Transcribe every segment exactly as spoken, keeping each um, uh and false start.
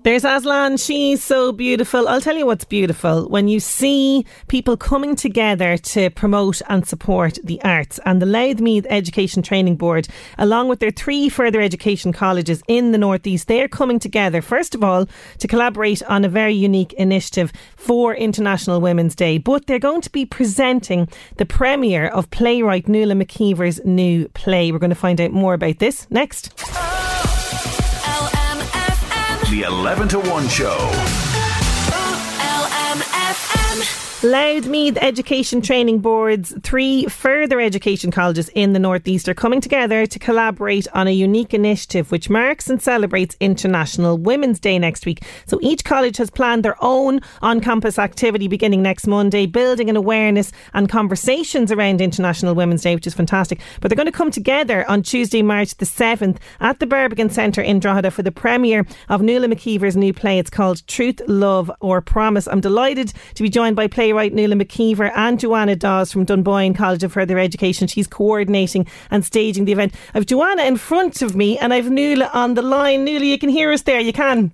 There's Aslan. She's so beautiful. I'll tell you what's beautiful. When you see people coming together to promote and support the arts, and the Louthmeath Education Training Board, along with their three further education colleges in the North East, they're coming together, first of all, to collaborate on a very unique initiative for International Women's Day. But they're going to be presenting the premiere of playwright Nuala McKeever's new play. We're going to find out more about this next. The eleven to one show. Louthmeath Education Training Board's three further education colleges in the North East are coming together to collaborate on a unique initiative which marks and celebrates International Women's Day next week. So each college has planned their own on-campus activity beginning next Monday, building an awareness and conversations around International Women's Day, which is fantastic. But they're going to come together on Tuesday, March the seventh at the Barbican Centre in Drogheda for the premiere of Nuala McKeever's new play. It's called Truth, Love or Promise. I'm delighted to be joined by playwright Nuala McKeever and Joanna Dawes from Dunboyne College of Further Education. She's coordinating and staging the event. I've Joanna in front of me and I've Nuala on the line. Nuala, you can hear us there, you can?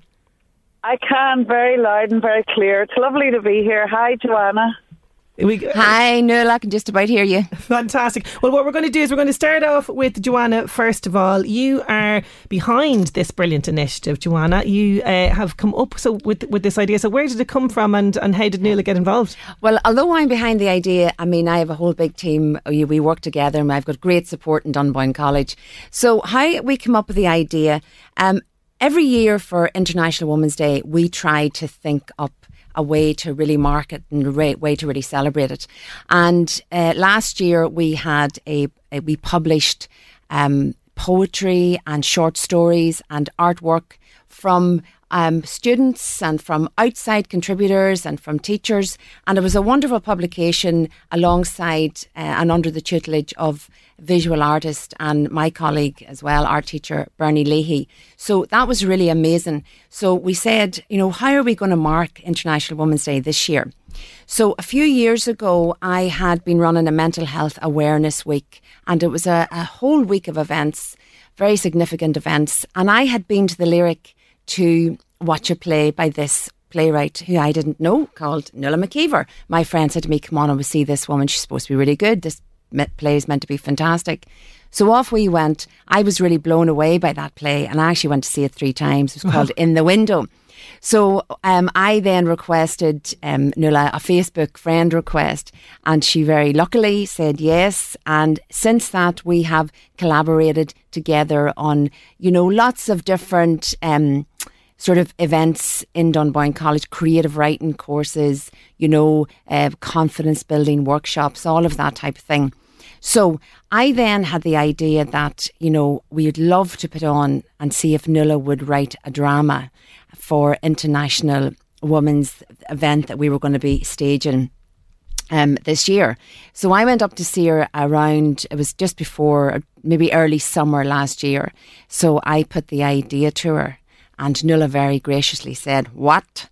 I can, very loud and very clear. It's lovely to be here. Hi, Joanna. We, Hi, Nuala, I can just about hear you. Fantastic. Well, what we're going to do is we're going to start off with Joanna first of all. You are behind this brilliant initiative, Joanna. You uh, have come up so with with this idea. So where did it come from and, and how did Nuala get involved? Well, although I'm behind the idea, I mean, I have a whole big team. We, we work together and I've got great support in Dunboyne College. So how we come up with the idea, um, every year for International Women's Day, we try to think up a way to really mark it and a way to really celebrate it. And uh, last year we had a, a we published um, poetry and short stories and artwork from um, students and from outside contributors and from teachers. And it was a wonderful publication alongside uh, and under the tutelage of visual artist and my colleague as well, art teacher Bernie Leahy. So that was really amazing. So we said, you know, how are we going to mark International Women's Day this year? So a few years ago, I had been running a mental health awareness week, and it was a, a whole week of events, very significant events. And I had been to the Lyric to watch a play by this playwright who I didn't know, called Nuala McKeever. My friend said to me, come on and we'll see this woman. She's supposed to be really good. This play is meant to be fantastic. So off we went. I was really blown away by that play, and I actually went to see it three times. It was called In the Window. So um, I then requested um, Nuala a Facebook friend request, and she very luckily said yes. And since that, we have collaborated together on, you know, lots of different um, sort of events in Dunboyne College, creative writing courses, you know, uh, confidence building workshops, all of that type of thing. So I then had the idea that, you know, we'd love to put on and see if Nuala would write a drama for International Women's event that we were going to be staging um, this year. So I went up to see her around, it was just before, maybe early summer last year. So I put the idea to her, and Nuala very graciously said, what?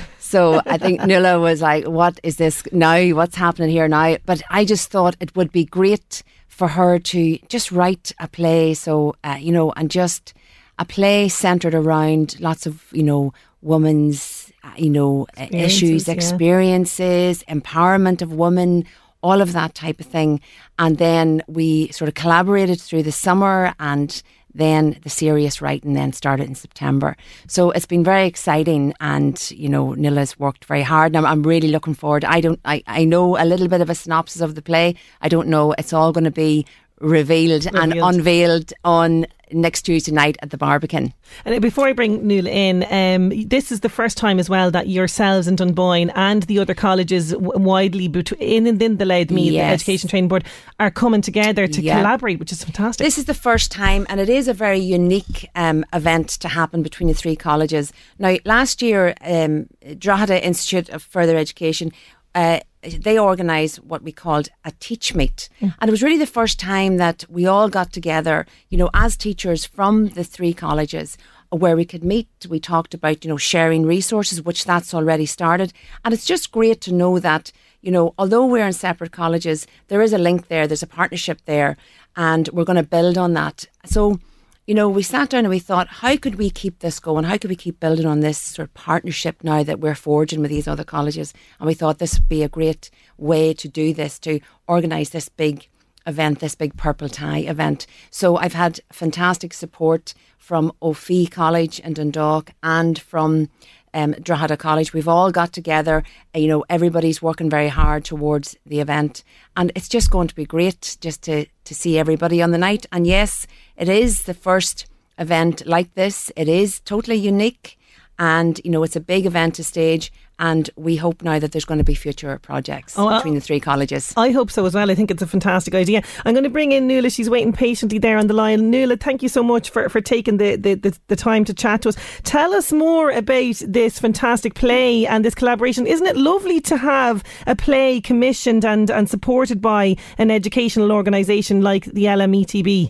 So I think Nuala was like, what is this now? What's happening here now? But I just thought it would be great for her to just write a play. So, uh, you know, and just a play centred around lots of, you know, women's, uh, you know, experiences, issues, experiences, yeah. empowerment of women, all of that type of thing. And then we sort of collaborated through the summer, and then the serious writing then started in September. So it's been very exciting, and, you know, Nuala's worked very hard, and I'm, I'm really looking forward. I don't, I, I know a little bit of a synopsis of the play. I don't know. It's all going to be revealed, revealed and unveiled on next Tuesday night at the Barbican. And before I bring Nuala in, um, this is the first time as well that yourselves in Dunboyne and the other colleges w- widely between in and in the Louthmeath yes. Education Training Board are coming together to yeah. collaborate, which is fantastic. This is the first time, and it is a very unique um, event to happen between the three colleges. Now, last year, um, Drogheda Institute of Further Education, uh, they organised what we called a teach meet. Mm. And it was really the first time that we all got together, you know, as teachers from the three colleges, where we could meet. We talked about, you know, sharing resources, which that's already started. And it's just great to know that, you know, although we're in separate colleges, there is a link there, there's a partnership there, and we're going to build on that. So you know, we sat down and we thought, how could we keep this going? How could we keep building on this sort of partnership now that we're forging with these other colleges? And we thought this would be a great way to do this, to organise this big event, this big purple tie event. So I've had fantastic support from O'Fee College in Dundalk and from um, Drogheda College. We've all got together, you know, everybody's working very hard towards the event, and it's just going to be great just to, to see everybody on the night. And yes, it is the first event like this. It is totally unique, and, you know, it's a big event to stage. And we hope now that there's going to be future projects oh, between the three colleges. I hope so as well. I think it's a fantastic idea. I'm going to bring in Nuala. She's waiting patiently there on the line. Nuala, thank you so much for, for taking the, the, the, the time to chat to us. Tell us more about this fantastic play and this collaboration. Isn't it lovely to have a play commissioned and, and supported by an educational organisation like the L M E T B?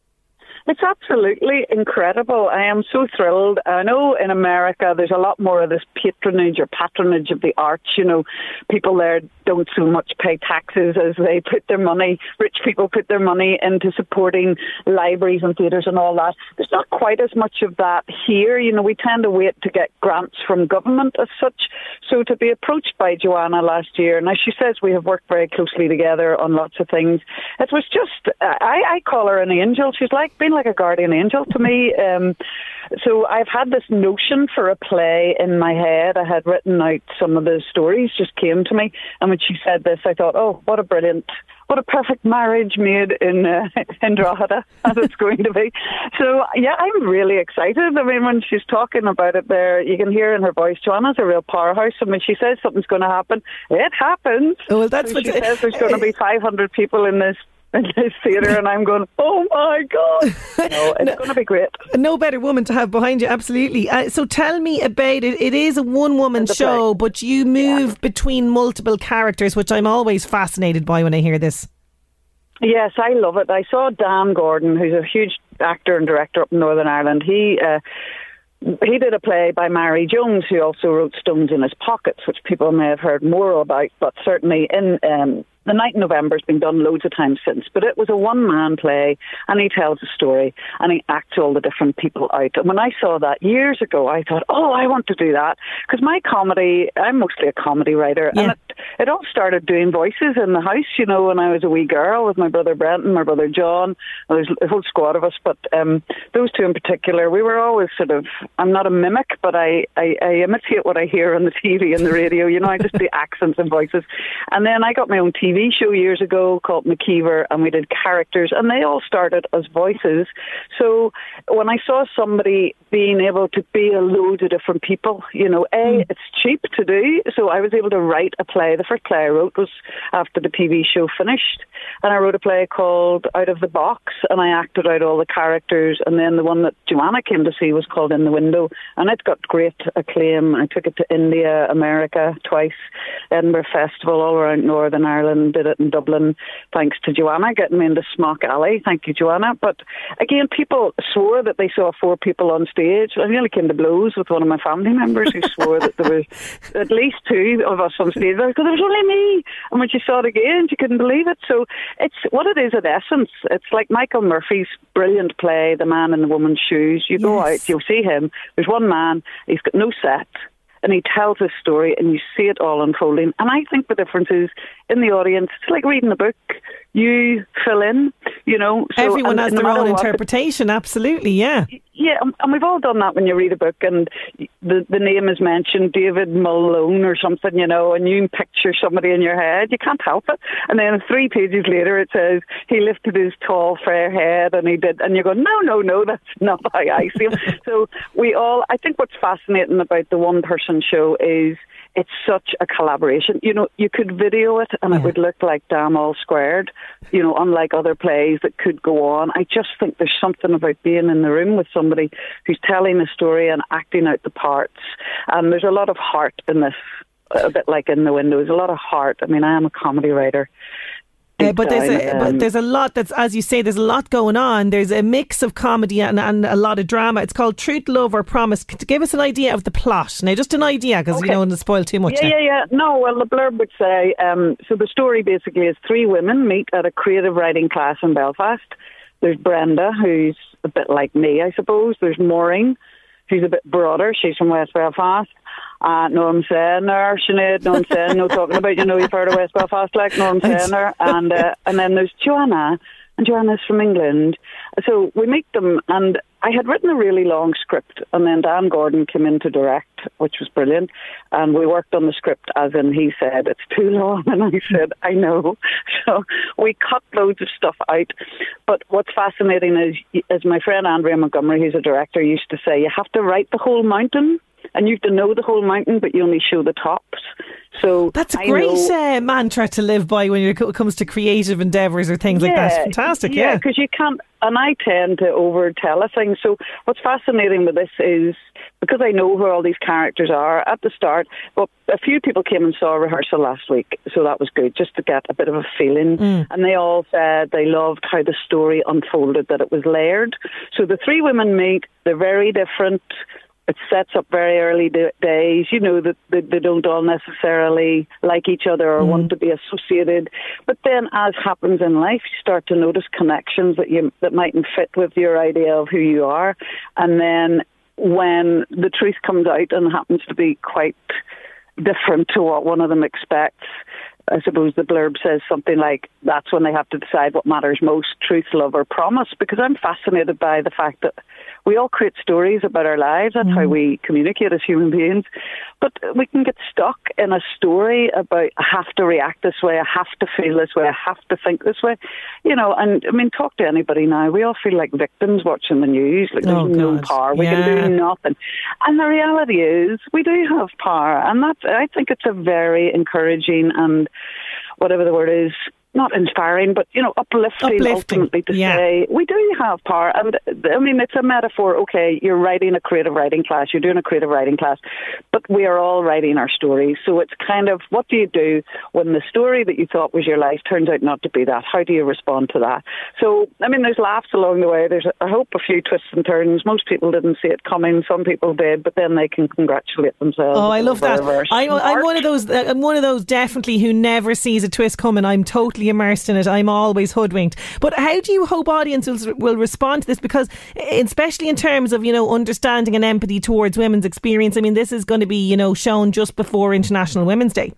It's absolutely incredible. I am so thrilled. I know in America there's a lot more of this patronage or patronage of the arts. You know, people there don't so much pay taxes as they put their money, rich people put their money into supporting libraries and theatres and all that. There's not quite as much of that here. You know, we tend to wait to get grants from government as such. So to be approached by Joanna last year, and as she says, we have worked very closely together on lots of things. It was just, I, I call her an angel. She's like been like a guardian angel to me. Um, so I've had this notion for a play in my head. I had written out some of the stories, just came to me. And when she said this, I thought, oh, what a brilliant, what a perfect marriage made in uh, in Drogheda, as it's going to be. So, yeah, I'm really excited. I mean, when she's talking about it there, you can hear in her voice, Joanna's a real powerhouse. And when she says something's going to happen, it happens. Oh, well, that's so what she says there's going to be five hundred people in this in this theatre, and I'm going, oh my God, no, it's no, going to be great. No better woman to have behind you, absolutely. Uh, so tell me about it. It is a one-woman show, play. But you move yeah. between multiple characters, which I'm always fascinated by when I hear this. Yes, I love it. I saw Dan Gordon, who's a huge actor and director up in Northern Ireland. He uh, He did a play by Mary Jones, who also wrote Stones in His Pockets, which people may have heard more about, but certainly in um, The Night in November has been done loads of times since. But it was a one-man play, and he tells a story, and he acts all the different people out. And when I saw that years ago, I thought, oh, I want to do that. Because my comedy, I'm mostly a comedy writer, yeah. and it, it all started doing voices in the house, you know, when I was a wee girl with my brother Brenton, my brother John. There was a whole squad of us, but um, those two in particular, we were always sort of, I'm not a mimic, but I, I, I imitate what I hear on the T V and the radio. You know, I just do accents and voices. And then I got my own T V show years ago called McKeever, and we did characters, and they all started as voices. So when I saw somebody being able to be a load of different people, you know, A, mm. it's cheap to do, so I was able to write a play. The first play I wrote was after the T V show finished, and I wrote a play called Out of the Box, and I acted out all the characters, and then the one that Joanna came to see was called In the Window, and it got great acclaim. I took it to India, America twice, Edinburgh Festival, all around Northern Ireland, did it in Dublin, thanks to Joanna getting me into Smock Alley. Thank you, Joanna. But again, people swore that they saw four people on stage. I nearly came to blows with one of my family members who swore that there were at least two of us on stage. Because there was only me. And when she saw it again, she couldn't believe it. So it's what it is in essence. It's like Michael Murphy's brilliant play, The Man in the Woman's Shoes. You go yes. out, you'll see him. There's one man, he's got no set, and he tells his story, and you see it all unfolding. And I think the difference is in the audience, it's like reading a book. You fill in, you know. So, everyone and, has and their no own interpretation, absolutely, yeah. Yeah, and we've all done that when you read a book and the the name is mentioned, David Malone or something, you know, and you picture somebody in your head. You can't help it. And then three pages later it says, he lifted his tall, fair head and he did, and you go, no, no, no, that's not how I see him. So we all, I think what's fascinating about the one-person show is it's such a collaboration. You know, you could video it and yeah. it would look like Damn All Squared, you know, unlike other plays that could go on. I just think there's something about being in the room with somebody who's telling a story and acting out the parts. And there's a lot of heart in this, a bit like In the Window. There's a lot of heart. I mean, I am a comedy writer. Uh, but there's a um, but there's a lot that's, as you say, there's a lot going on. There's a mix of comedy and, and a lot of drama. It's called Truth, Love or Promise. To give us an idea of the plot. Now, just an idea, because okay. you don't want to spoil too much. Yeah, now. yeah, yeah. No, well, the blurb would say, um, so the story basically is three women meet at a creative writing class in Belfast. There's Brenda, who's a bit like me, I suppose. There's Maureen, who's a bit broader. She's from West Belfast. Uh, know what I'm saying there, Sinead? Know what I'm saying? No talking about, you know, you've heard of West Belfast, like, know what I'm saying there? And, uh, and then there's Joanna, and Joanna's from England. So we meet them, and I had written a really long script, and then Dan Gordon came in to direct, which was brilliant. And we worked on the script, as in he said, it's too long, and I said, I know. So we cut loads of stuff out. But what's fascinating is, as my friend Andrea Montgomery, who's a director, used to say, you have to write the whole mountain. And you have to know the whole mountain, but you only show the tops. So that's a I great know, uh, mantra to live by when it comes to creative endeavours or things yeah, like that. Fantastic, yeah. because you can't, and I tend to over tell a thing. So what's fascinating with this is, because I know who all these characters are at the start, but a few people came and saw a rehearsal last week, so that was good, just to get a bit of a feeling. Mm. And they all said they loved how the story unfolded, that it was layered. So the three women meet, they're very different. It sets up very early d- days, you know, that they, they don't all necessarily like each other or mm. want to be associated. But then, as happens in life, you start to notice connections that you that mightn't fit with your idea of who you are. And then when the truth comes out and happens to be quite different to what one of them expects, I suppose the blurb says something like, that's when they have to decide what matters most, truth, love or promise. Because I'm fascinated by the fact that we all create stories about our lives. That's mm. how we communicate as human beings. But we can get stuck in a story about, I have to react this way, I have to feel this way, I have to think this way. You know, and I mean, talk to anybody now. We all feel like victims watching the news. Like there's oh, no God. power. We yeah. can do nothing. And the reality is, we do have power. And that, I think it's a very encouraging and whatever the word is, not inspiring, but, you know, uplifting, uplifting. ultimately to yeah. say, we do have power. And, I mean, it's a metaphor. Okay, you're writing a creative writing class, you're doing a creative writing class, but we are all writing our stories. So it's kind of, what do you do when the story that you thought was your life turns out not to be that? How do you respond to that? So, I mean, there's laughs along the way. There's, I hope, a few twists and turns. Most people didn't see it coming. Some people did, but then they can congratulate themselves. Oh, I love that. I'm, I'm one of those, I'm one of those definitely who never sees a twist coming. I'm totally immersed in it. I'm always hoodwinked. But how do you hope audiences will respond to this? Because especially in terms of, you know, understanding and empathy towards women's experience, I mean, this is going to be, you know, shown just before International Women's Day.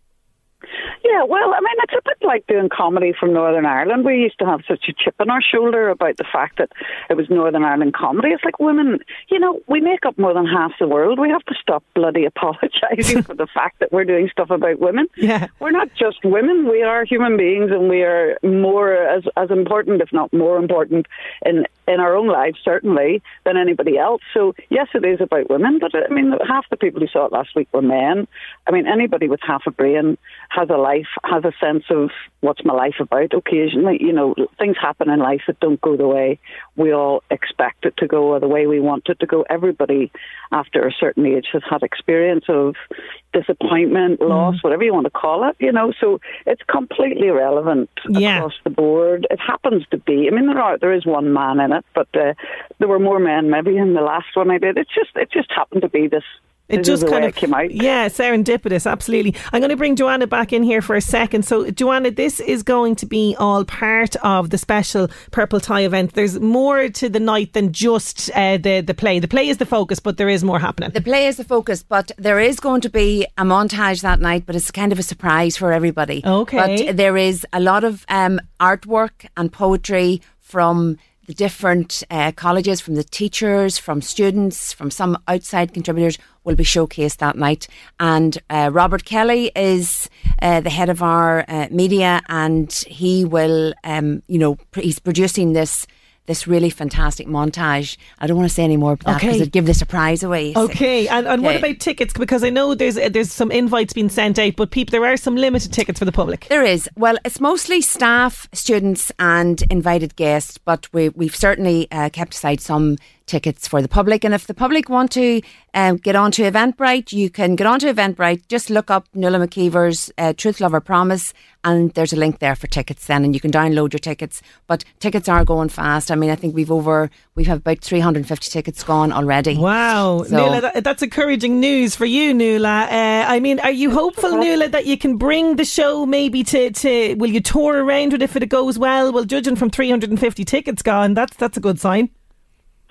Yeah, well, I mean, it's a bit like doing comedy from Northern Ireland. We used to have such a chip on our shoulder about the fact that it was Northern Ireland comedy. It's like, women, you know, we make up more than half the world. We have to stop bloody apologising for the fact that we're doing stuff about women. Yeah. We're not just women. We are human beings, and we are more, as as important, if not more important, in in our own lives, certainly, than anybody else. So, yes, it is about women, but, I mean, half the people who saw it last week were men. I mean, anybody with half a brain has a life, has a sense of what's my life about. Occasionally, you know, things happen in life that don't go the way we all expect it to go or the way we want it to go. Everybody, after a certain age, has had experience of disappointment, loss, mm. whatever you want to call it, you know, so it's completely relevant yeah. across the board. It happens to be, I mean, there are there is one man in it, but uh, there were more men maybe in the last one I did. It's just, it just happened to be this. It This just is the kind way of it came out. Yeah, serendipitous, absolutely. I'm going to bring Joanna back in here for a second. So, Joanna, this is going to be all part of the special Purple Tie event. There's more to the night than just uh, the the play. The play is the focus, but there is more happening. The play is the focus, but there is going to be a montage that night, but it's kind of a surprise for everybody. Okay. But there is a lot of um, artwork and poetry from the different uh, colleges, from the teachers, from students, from some outside contributors will be showcased that night. And uh, Robert Kelly is uh, the head of our uh, media, and he will, um, you know, pr- he's producing this this really fantastic montage. I don't want to say any more about that because okay. it'd give the surprise away. Okay, and, and yeah. what about tickets? Because I know there's there's some invites being sent out, but people, there are some limited tickets for the public. There is. Well, it's mostly staff, students and invited guests, but we, we've certainly uh, kept aside some tickets for the public. And if the public want to um, get onto Eventbrite, you can get onto Eventbrite. Just look up Nuala McKeever's uh, Truth, Love or Promise, and there's a link there for tickets then, and you can download your tickets. But tickets are going fast. I mean, I think we've over, we have about three hundred fifty tickets gone already. Wow. So, Nuala, that, that's encouraging news for you, Nuala. Uh, I mean, are you hopeful, Nuala, that you can bring the show maybe to, to, will you tour around it if it goes well? Well, judging from three hundred fifty tickets gone, that's that's a good sign.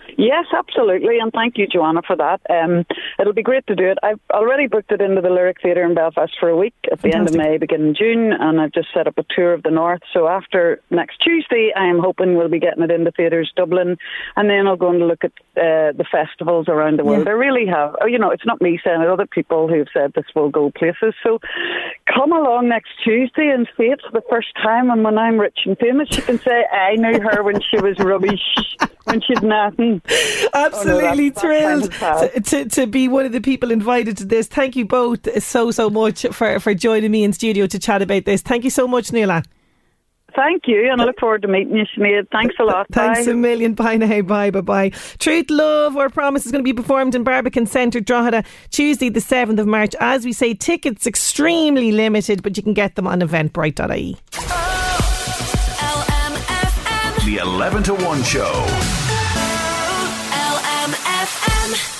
Yes, absolutely, and thank you, Joanna, for that. Um, it'll be great to do it. I've already booked it into the Lyric Theatre in Belfast for a week at the Fantastic. End of May, beginning June, and I've just set up a tour of the north. So after next Tuesday, I am hoping we'll be getting it into theatres Dublin, and then I'll go and look at uh, the festivals around the world. Yeah. I really have, you know, it's not me saying it, other people who've said this will go places. So come along next Tuesday and see it for the first time, and when I'm rich and famous, you can say, I knew her when she was rubbish, when she'd nothing. Absolutely oh, no, thrilled to, to, to be one of the people invited to this. Thank you both so, so much for, for joining me in studio to chat about this. Thank you so much, Nuala. Thank you, and I look forward to meeting you, Sinead. Thanks a lot. Thanks bye. a million. Bye now. Bye, bye, bye. Truth, Love or Promise is going to be performed in Barbican Centre, Drogheda, Tuesday the seventh of March. As we say, tickets extremely limited, but you can get them on eventbrite dot I E. The eleven to one show.